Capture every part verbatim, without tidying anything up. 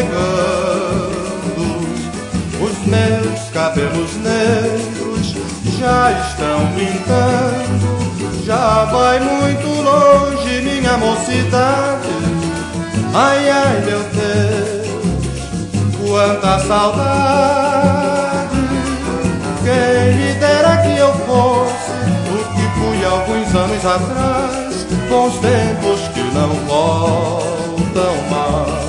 chegando. Os meus cabelos negros já estão pintando. Já vai muito longe minha mocidade. Ai, ai, meu Deus, quanta saudade. Quem me dera que eu fosse o que fui alguns anos atrás, bons tempos que não voltam mais.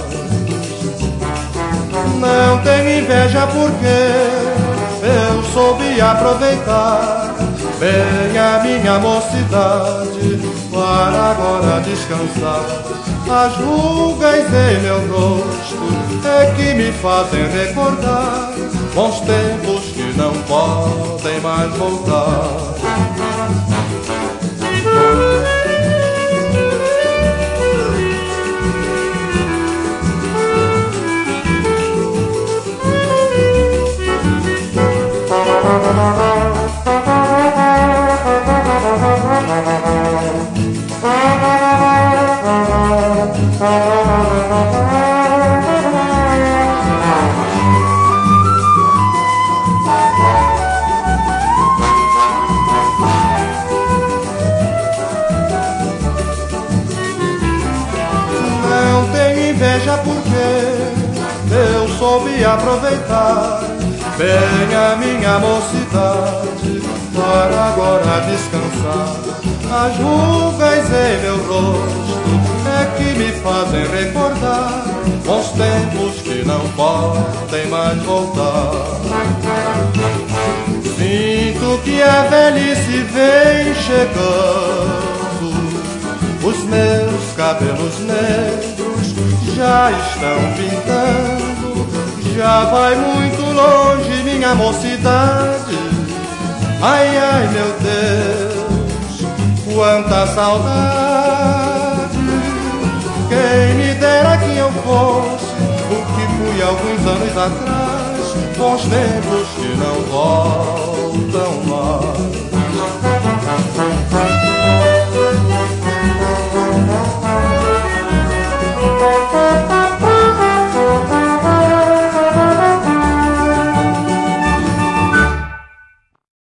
Não tenho inveja porque eu soube aproveitar bem a minha mocidade para agora descansar. As rugas em meu rosto é que me fazem recordar bons tempos que não podem mais voltar. Não tenho inveja porque eu soube aproveitar bem a minha mocidade para agora descansar. As rugas em meu rosto é que me fazem recordar bons tempos que não podem mais voltar. Sinto que a velhice vem chegando. Os meus cabelos negros já estão pintando. Já vai muito longe minha mocidade. Ai, ai, meu Deus, quanta saudade. Quem me dera que eu fosse o que fui alguns anos atrás, bons tempos que não voltam.